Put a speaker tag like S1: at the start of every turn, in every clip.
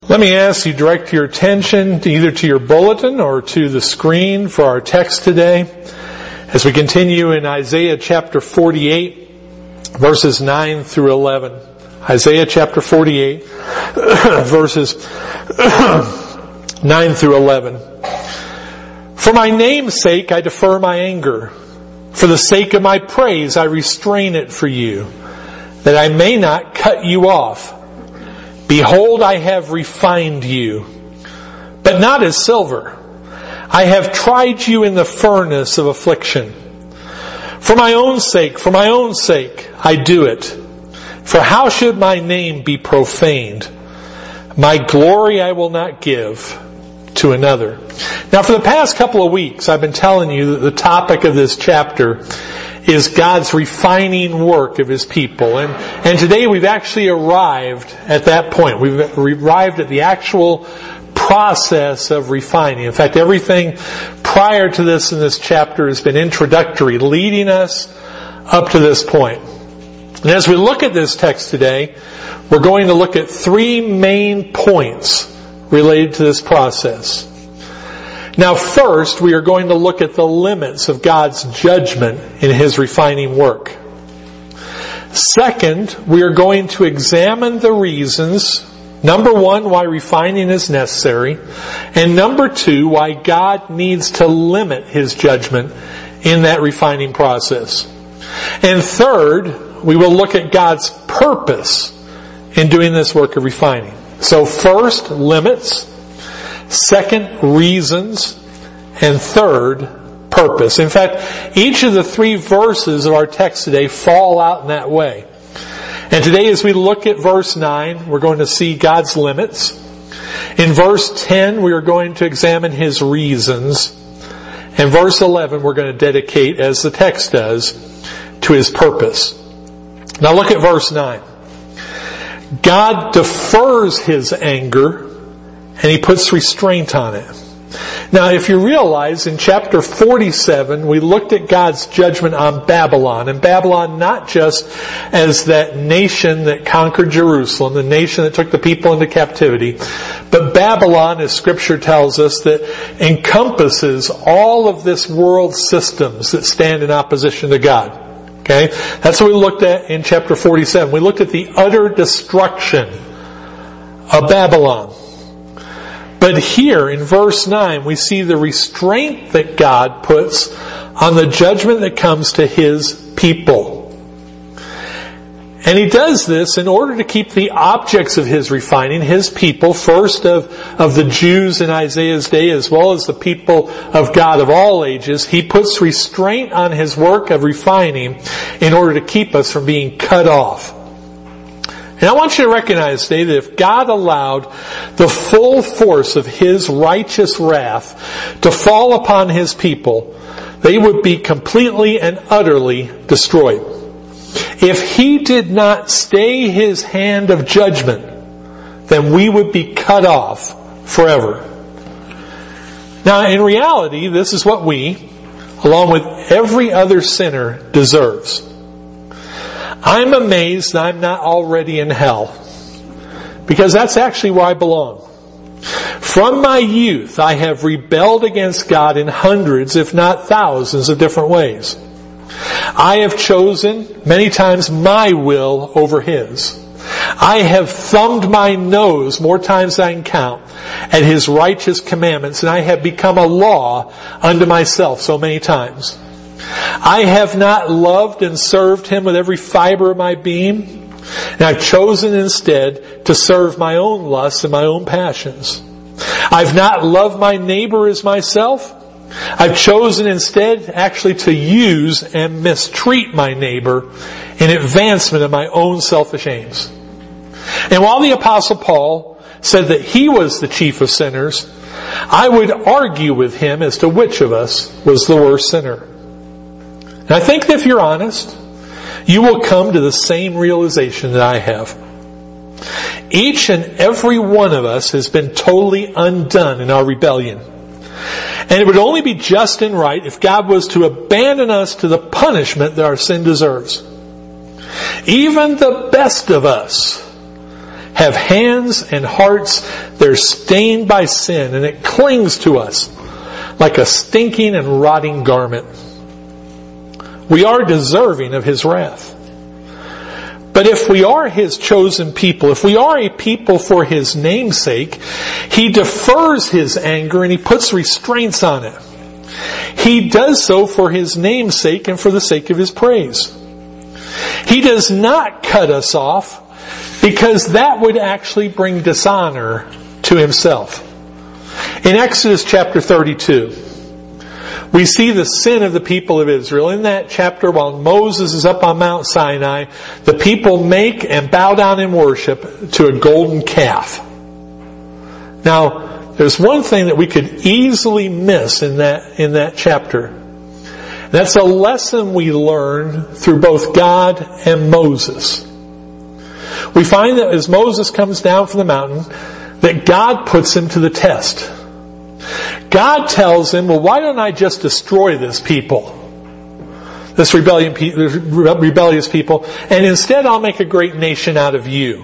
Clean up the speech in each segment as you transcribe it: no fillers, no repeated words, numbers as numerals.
S1: Let me ask you, direct your attention either to your bulletin or to the screen for our text today as we continue in Isaiah chapter 48, verses 9 through 11. Isaiah chapter 48, verses 9 through 11. For my name's sake I defer my anger. For the sake of my praise I restrain it for you, that I may not cut you off. Behold, I have refined you, but not as silver. I have tried you in the furnace of affliction. For my own sake, I do it. For how should my name be profaned? My glory I will not give to another. Now, for the past couple of weeks, I've been telling you that the topic of this chapter is God's refining work of His people. And today we've actually arrived at that point. We've arrived at the actual process of refining. In fact, everything prior to this in this chapter has been introductory, leading us up to this point. And as we look at this text today, we're going to look at three main points related to this process. Now first, we are going to look at the limits of God's judgment in His refining work. Second, we are going to examine the reasons, number one, why refining is necessary, and number two, why God needs to limit His judgment in that refining process. And third, we will look at God's purpose in doing this work of refining. So first, limits. Second, reasons. And third, purpose. In fact, each of the three verses of our text today fall out in that way. And today as we look at verse 9, we're going to see God's limits. In verse 10, we are going to examine His reasons. And verse 11, we're going to dedicate, as the text does, to His purpose. Now look at verse 9. God defers His anger, and He puts restraint on it. Now, if you realize, in chapter 47, we looked at God's judgment on Babylon. And Babylon not just as that nation that conquered Jerusalem, the nation that took the people into captivity, but Babylon, as Scripture tells us, that encompasses all of this world's systems that stand in opposition to God. Okay? That's what we looked at in chapter 47. We looked at the utter destruction of Babylon. But here in verse 9, we see the restraint that God puts on the judgment that comes to His people. And He does this in order to keep the objects of His refining, His people, first of the Jews in Isaiah's day, as well as the people of God of all ages. He puts restraint on His work of refining in order to keep us from being cut off. And I want you to recognize today that if God allowed the full force of His righteous wrath to fall upon His people, they would be completely and utterly destroyed. If He did not stay His hand of judgment, then we would be cut off forever. Now, in reality, this is what we, along with every other sinner, deserves. I'm amazed that I'm not already in hell, because that's actually where I belong. From my youth, I have rebelled against God in hundreds, if not thousands, of different ways. I have chosen many times my will over His. I have thumbed my nose more times than I can count at His righteous commandments, and I have become a law unto myself so many times. I have not loved and served Him with every fiber of my being, and I've chosen instead to serve my own lusts and my own passions. I've not loved my neighbor as myself. I've chosen instead actually to use and mistreat my neighbor in advancement of my own selfish aims. And while the Apostle Paul said that he was the chief of sinners, I would argue with him as to which of us was the worst sinner. And I think that if you're honest, you will come to the same realization that I have. Each and every one of us has been totally undone in our rebellion. And it would only be just and right if God was to abandon us to the punishment that our sin deserves. Even the best of us have hands and hearts that are stained by sin, and it clings to us like a stinking and rotting garment. We are deserving of His wrath. But if we are His chosen people, if we are a people for His name's sake, He defers His anger and He puts restraints on it. He does so for His name's sake and for the sake of His praise. He does not cut us off because that would actually bring dishonor to Himself. In Exodus chapter 32, we see the sin of the people of Israel. In that chapter, while Moses is up on Mount Sinai, the people make and bow down in worship to a golden calf. Now, there's one thing that we could easily miss in that chapter. That's a lesson we learn through both God and Moses. We find that as Moses comes down from the mountain, that God puts him to the test. God tells him, well, why don't I just destroy this people? This rebellious people, and instead I'll make a great nation out of you.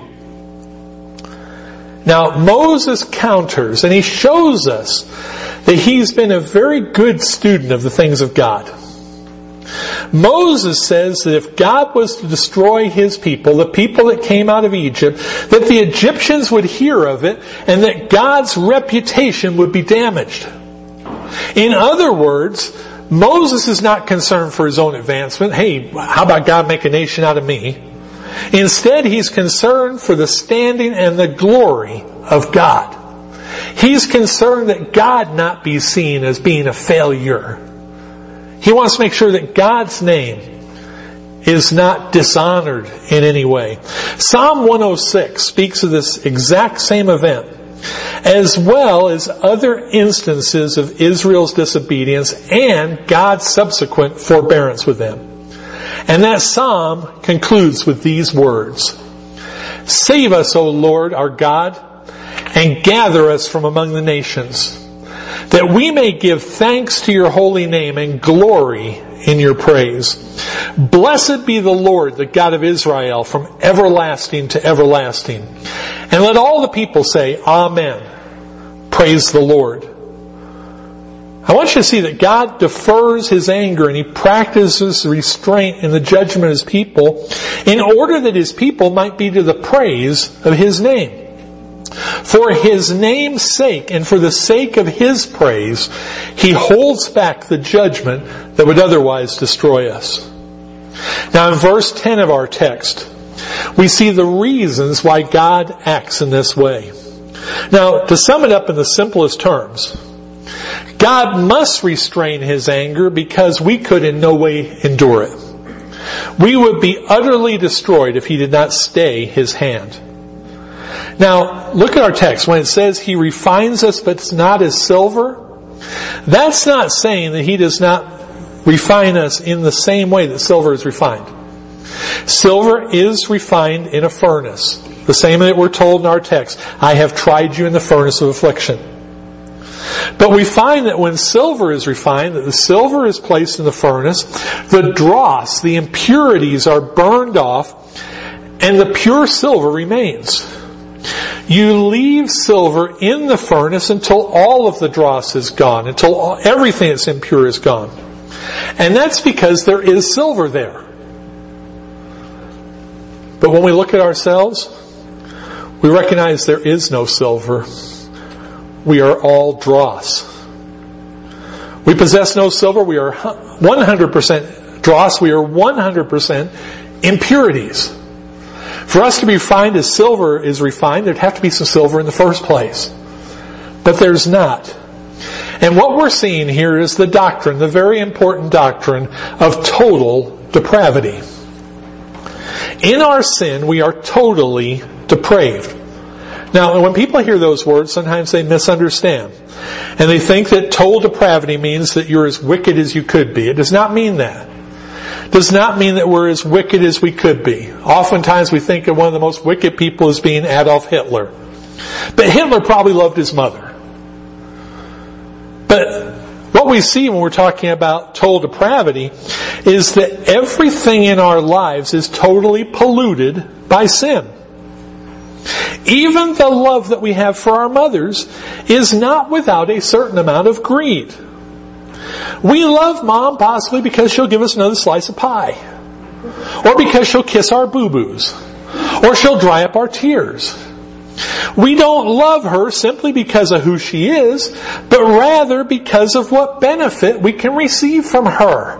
S1: Now, Moses counters, and he shows us that he's been a very good student of the things of God. Moses says that if God was to destroy His people, the people that came out of Egypt, that the Egyptians would hear of it, and that God's reputation would be damaged. In other words, Moses is not concerned for his own advancement. Hey, how about God make a nation out of me? Instead, he's concerned for the standing and the glory of God. He's concerned that God not be seen as being a failure. He wants to make sure that God's name is not dishonored in any way. Psalm 106 speaks of this exact same event, as well as other instances of Israel's disobedience and God's subsequent forbearance with them. And that psalm concludes with these words: "Save us, O Lord, our God, and gather us from among the nations, that we may give thanks to your holy name and glory in your praise. Blessed be the Lord, the God of Israel, from everlasting to everlasting." And let all the people say, Amen. Praise the Lord. I want you to see that God defers His anger and He practices restraint in the judgment of His people in order that His people might be to the praise of His name. For His name's sake and for the sake of His praise, He holds back the judgment that would otherwise destroy us. Now in verse 10 of our text, we see the reasons why God acts in this way. Now, to sum it up in the simplest terms, God must restrain His anger because we could in no way endure it. We would be utterly destroyed if He did not stay His hand. Now, look at our text. When it says He refines us but not as silver, that's not saying that He does not refine us in the same way that silver is refined. Silver is refined in a furnace. The same that we're told in our text, I have tried you in the furnace of affliction. But we find that when silver is refined, that the silver is placed in the furnace, the dross, the impurities are burned off, and the pure silver remains. You leave silver in the furnace until all of the dross is gone, until everything that's impure is gone. And that's because there is silver there. But when we look at ourselves, we recognize there is no silver. We are all dross. We possess no silver. We are 100% dross. We are 100% impurities. For us to be refined as silver is refined, there'd have to be some silver in the first place. But there's not. And what we're seeing here is the doctrine, the very important doctrine of total depravity. In our sin, we are totally depraved. Now, when people hear those words, sometimes they misunderstand. And they think that total depravity means that you're as wicked as you could be. It does not mean that. It does not mean that we're as wicked as we could be. Oftentimes we think of one of the most wicked people as being Adolf Hitler. But Hitler probably loved his mother. But what we see when we're talking about total depravity is that everything in our lives is totally polluted by sin. Even the love that we have for our mothers is not without a certain amount of greed. We love Mom possibly because she'll give us another slice of pie. Or because she'll kiss our boo-boos. Or she'll dry up our tears. We don't love her simply because of who she is, but rather because of what benefit we can receive from her.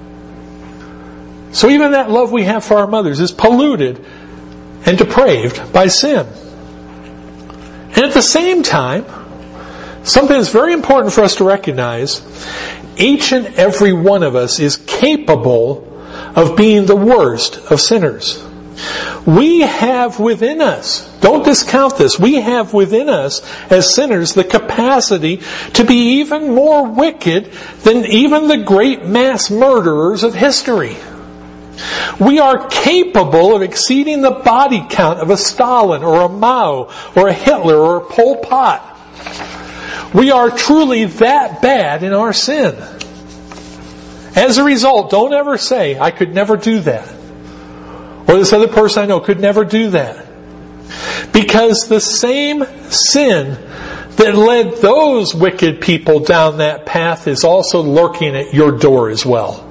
S1: So even that love we have for our mothers is polluted and depraved by sin. And at the same time, something that's very important for us to recognize, each and every one of us is capable of being the worst of sinners. We have within us, don't discount this, we have within us as sinners the capacity to be even more wicked than even the great mass murderers of history. We are capable of exceeding the body count of a Stalin or a Mao or a Hitler or a Pol Pot. We are truly that bad in our sin. As a result, don't ever say, I could never do that. Or this other person I know could never do that. Because the same sin that led those wicked people down that path is also lurking at your door as well.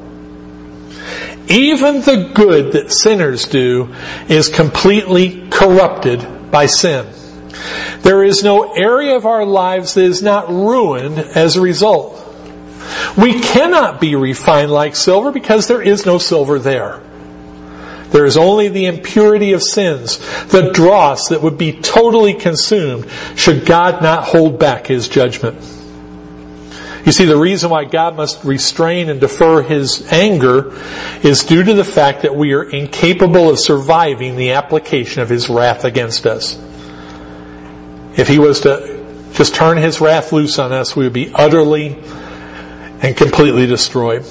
S1: Even the good that sinners do is completely corrupted by sin. There is no area of our lives that is not ruined as a result. We cannot be refined like silver because there is no silver there. There is only the impurity of sins, the dross that would be totally consumed should God not hold back His judgment. You see, the reason why God must restrain and defer His anger is due to the fact that we are incapable of surviving the application of His wrath against us. If He was to just turn His wrath loose on us, we would be utterly and completely destroyed.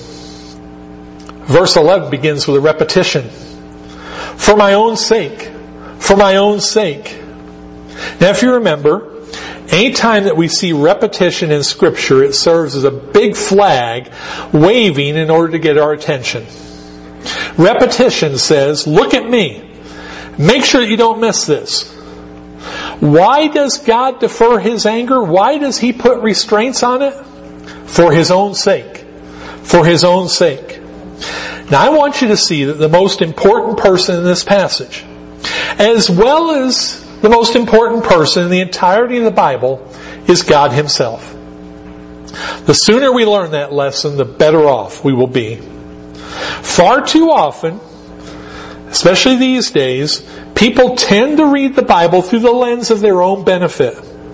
S1: Verse 11 begins with a repetition. For my own sake. For my own sake. Now if you remember, any time that we see repetition in Scripture, it serves as a big flag waving in order to get our attention. Repetition says, look at me. Make sure that you don't miss this. Why does God defer His anger? Why does He put restraints on it? For His own sake. For His own sake. Now I want you to see that the most important person in this passage, as well as the most important person in the entirety of the Bible, is God Himself. The sooner we learn that lesson, the better off we will be. Far too often, especially these days, people tend to read the Bible through the lens of their own benefit.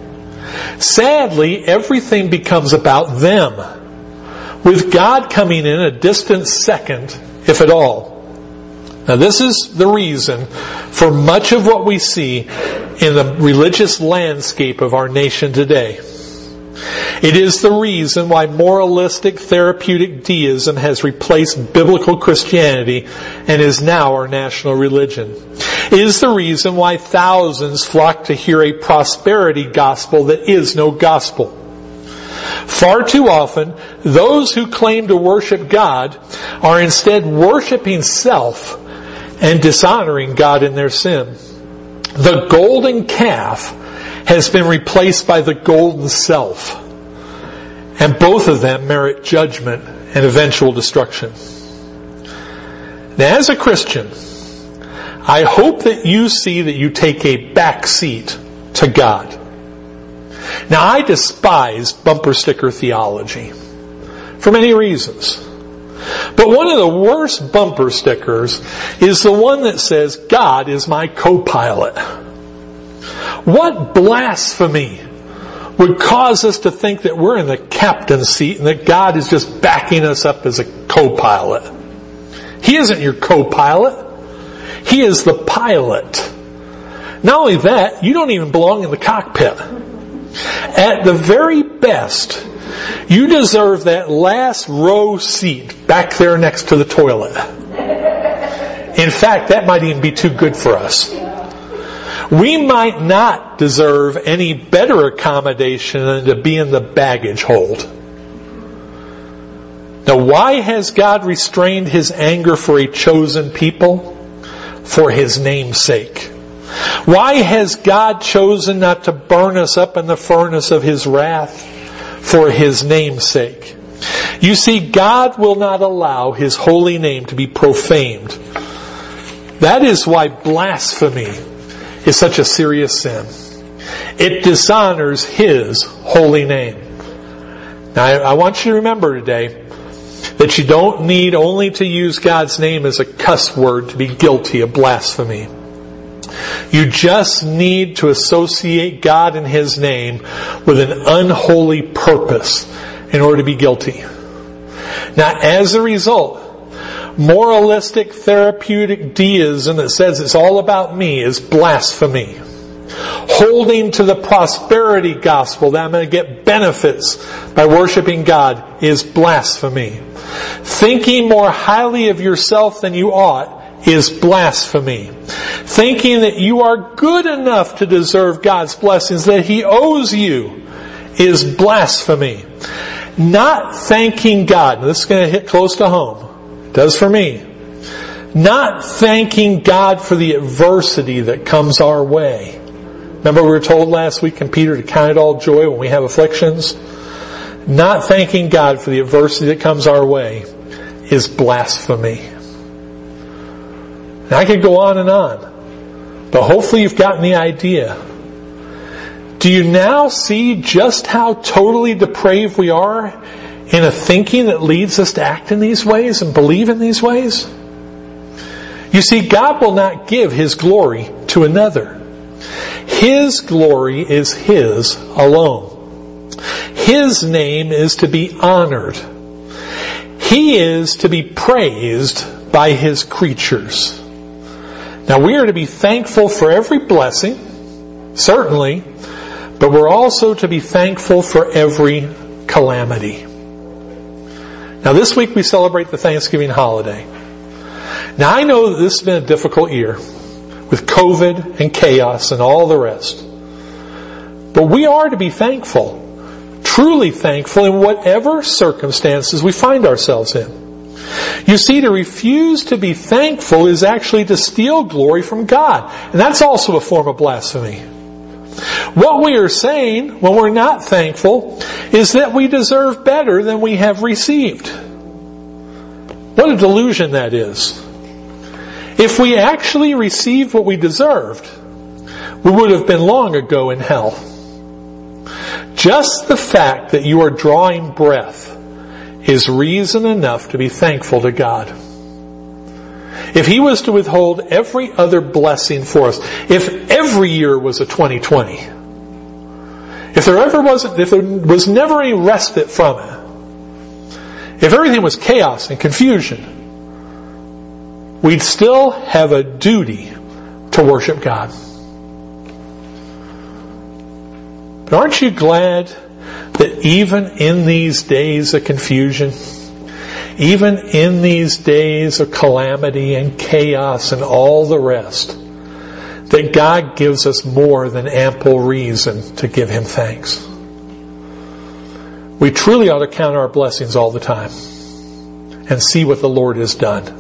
S1: Sadly, everything becomes about them, with God coming in a distant second, if at all. Now this is the reason for much of what we see in the religious landscape of our nation today. It is the reason why moralistic therapeutic deism has replaced biblical Christianity and is now our national religion. It is the reason why thousands flock to hear a prosperity gospel that is no gospel. Far too often, those who claim to worship God are instead worshiping self and dishonoring God in their sin. The golden calf has been replaced by the golden self, and both of them merit judgment and eventual destruction. Now, as a Christian, I hope that you see that you take a back seat to God. Now, I despise bumper sticker theology for many reasons. But one of the worst bumper stickers is the one that says, God is my co-pilot. What blasphemy would cause us to think that we're in the captain's seat and that God is just backing us up as a co-pilot? He isn't your co-pilot. He is the pilot. Not only that, you don't even belong in the cockpit. At the very best, you deserve that last row seat back there next to the toilet. In fact, that might even be too good for us. We might not deserve any better accommodation than to be in the baggage hold. Now, why has God restrained His anger for a chosen people? For His name's sake. Why has God chosen not to burn us up in the furnace of His wrath for His name's sake? You see, God will not allow His holy name to be profaned. That is why blasphemy is such a serious sin. It dishonors His holy name. Now, I want you to remember today that you don't need only to use God's name as a cuss word to be guilty of blasphemy. You just need to associate God and His name with an unholy purpose in order to be guilty. Now, as a result, moralistic therapeutic deism that says it's all about me is blasphemy. Holding to the prosperity gospel that I'm going to get benefits by worshiping God is blasphemy. Thinking more highly of yourself than you ought is blasphemy. Thinking that you are good enough to deserve God's blessings, that He owes you, is blasphemy. Not thanking God, this is going to hit close to home, it does for me. Not thanking God for the adversity that comes our way. Remember we were told last week in Peter to count it all joy when we have afflictions? Not thanking God for the adversity that comes our way is blasphemy. Now I could go on, but hopefully you've gotten the idea. Do you now see just how totally depraved we are in a thinking that leads us to act in these ways and believe in these ways? You see, God will not give His glory to another. His glory is His alone. His name is to be honored. He is to be praised by His creatures. Now we are to be thankful for every blessing, certainly, but we're also to be thankful for every calamity. Now this week we celebrate the Thanksgiving holiday. Now I know that this has been a difficult year with COVID and chaos and all the rest. But we are to be thankful, truly thankful in whatever circumstances we find ourselves in. You see, to refuse to be thankful is actually to steal glory from God. And that's also a form of blasphemy. What we are saying when we're not thankful is that we deserve better than we have received. What a delusion that is. If we actually received what we deserved, we would have been long ago in hell. Just the fact that you are drawing breath is reason enough to be thankful to God. If He was to withhold every other blessing for us, if every year was a 2020, if there was never any respite from it, if everything was chaos and confusion, we'd still have a duty to worship God. But aren't you glad that even in these days of confusion, even in these days of calamity and chaos and all the rest, that God gives us more than ample reason to give Him thanks? We truly ought to count our blessings all the time and see what the Lord has done.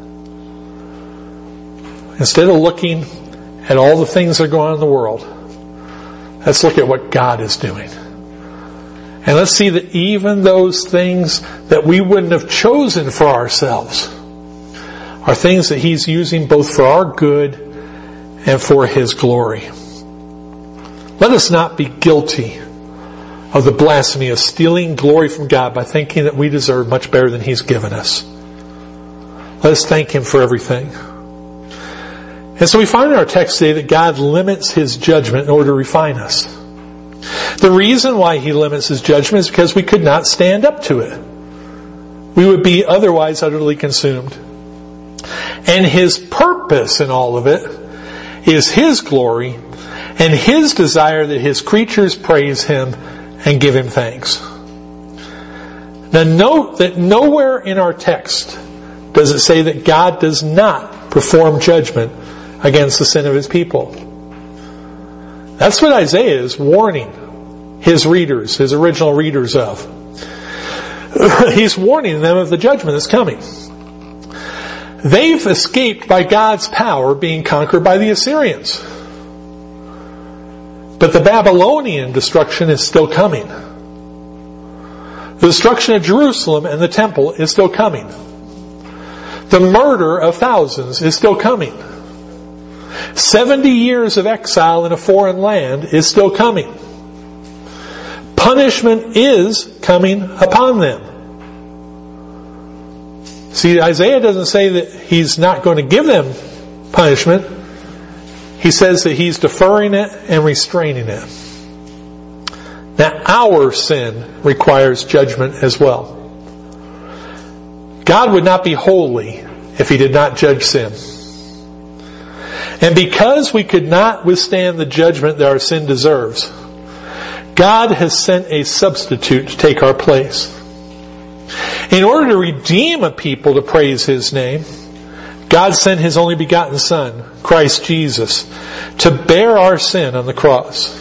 S1: Instead of looking at all the things that are going on in the world, let's look at what God is doing. And let's see that even those things that we wouldn't have chosen for ourselves are things that He's using both for our good and for His glory. Let us not be guilty of the blasphemy of stealing glory from God by thinking that we deserve much better than He's given us. Let us thank Him for everything. And so we find in our text today that God limits His judgment in order to refine us. The reason why He limits His judgment is because we could not stand up to it. We would be otherwise utterly consumed. And His purpose in all of it is His glory and His desire that His creatures praise Him and give Him thanks. Now note that nowhere in our text does it say that God does not perform judgment against the sin of His people. That's what Isaiah is warning his readers, his original readers of. He's warning them of the judgment that's coming. They've escaped by God's power being conquered by the Assyrians. But the Babylonian destruction is still coming. The destruction of Jerusalem and the temple is still coming. The murder of thousands is still coming. 70 years of exile in a foreign land is still coming. Punishment is coming upon them. See, Isaiah doesn't say that he's not going to give them punishment. He says that he's deferring it and restraining it. Now, our sin requires judgment as well. God would not be holy if He did not judge sin. And because we could not withstand the judgment that our sin deserves, God has sent a substitute to take our place. In order to redeem a people to praise His name, God sent His only begotten Son, Christ Jesus, to bear our sin on the cross.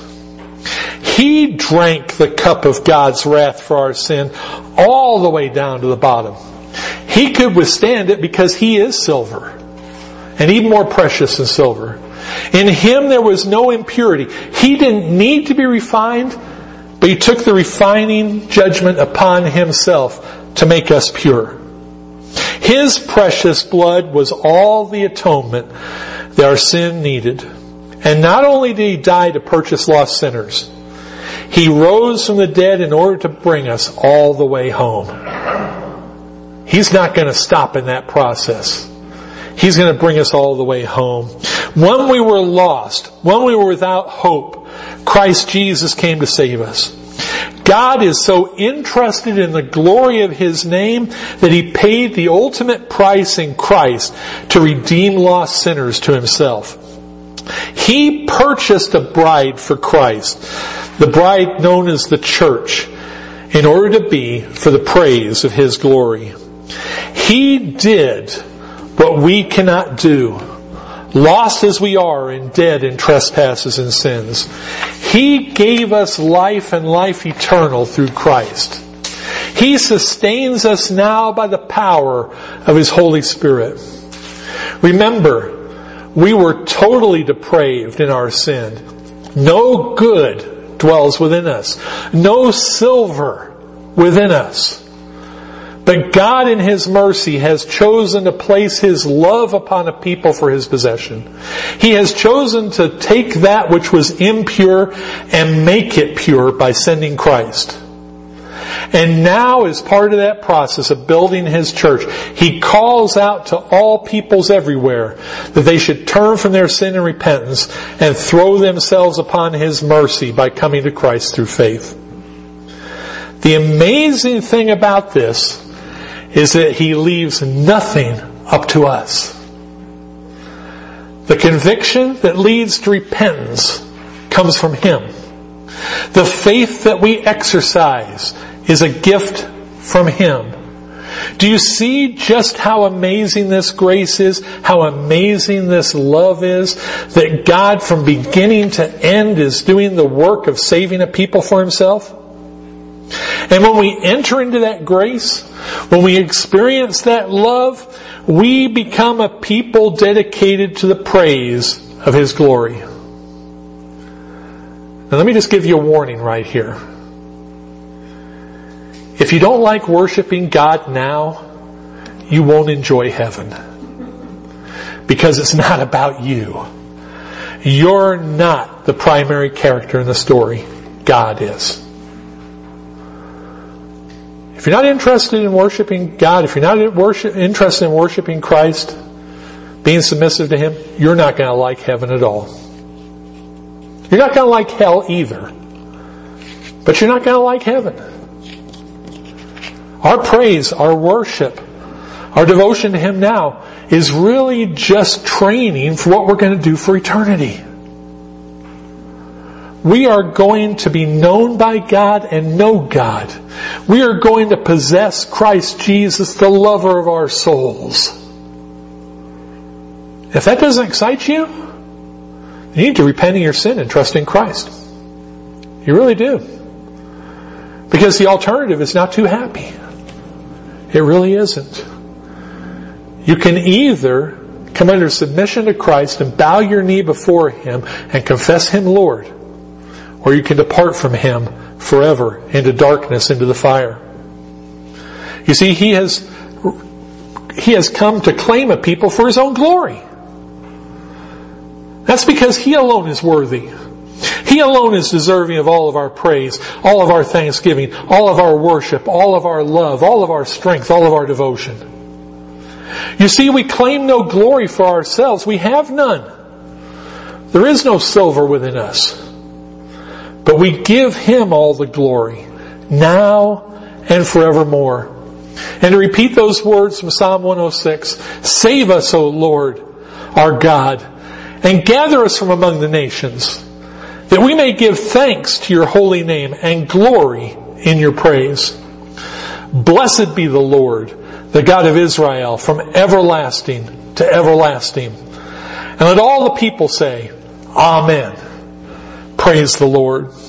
S1: He drank the cup of God's wrath for our sin all the way down to the bottom. He could withstand it because He is silver, and even more precious than silver. In Him there was no impurity. He didn't need to be refined, but He took the refining judgment upon Himself to make us pure. His precious blood was all the atonement that our sin needed. And not only did He die to purchase lost sinners, He rose from the dead in order to bring us all the way home. He's not going to stop in that process. He's going to bring us all the way home. When we were lost, when we were without hope, Christ Jesus came to save us. God is so interested in the glory of His name that He paid the ultimate price in Christ to redeem lost sinners to Himself. He purchased a bride for Christ, the bride known as the church, in order to be for the praise of His glory. He did what we cannot do, lost as we are and dead in trespasses and sins. He gave us life and life eternal through Christ. He sustains us now by the power of His Holy Spirit. Remember, we were totally depraved in our sin. No good dwells within us. No silver within us. But God in His mercy has chosen to place His love upon a people for His possession. He has chosen to take that which was impure and make it pure by sending Christ. And now, as part of that process of building His church, He calls out to all peoples everywhere that they should turn from their sin and repentance and throw themselves upon His mercy by coming to Christ through faith. The amazing thing about this is that He leaves nothing up to us. The conviction that leads to repentance comes from Him. The faith that we exercise is a gift from Him. Do you see just how amazing this grace is? How amazing this love is? That God from beginning to end is doing the work of saving a people for Himself? And when we enter into that grace, when we experience that love, we become a people dedicated to the praise of His glory. Now let me just give you a warning right here. If you don't like worshiping God now, you won't enjoy heaven. Because it's not about you. You're not the primary character in the story. God is. If you're not interested in worshiping God, if you're not interested in worshiping Christ, being submissive to Him, you're not going to like heaven at all. You're not going to like hell either. But you're not going to like heaven. Our praise, our worship, our devotion to Him now is really just training for what we're going to do for eternity. We are going to be known by God and know God. We are going to possess Christ Jesus, the lover of our souls. If that doesn't excite you, you need to repent of your sin and trust in Christ. You really do. Because the alternative is not too happy. It really isn't. You can either come under submission to Christ and bow your knee before Him and confess Him Lord, or you can depart from Him forever into darkness, into the fire. You see, He has come to claim a people for His own glory. That's because He alone is worthy. He alone is deserving of all of our praise, all of our thanksgiving, all of our worship, all of our love, all of our strength, all of our devotion. You see, we claim no glory for ourselves. We have none. There is no silver within us. But we give Him all the glory, now and forevermore. And to repeat those words from Psalm 106, save us, O Lord, our God, and gather us from among the nations, that we may give thanks to your holy name and glory in your praise. Blessed be the Lord, the God of Israel, from everlasting to everlasting. And let all the people say, Amen. Praise the Lord.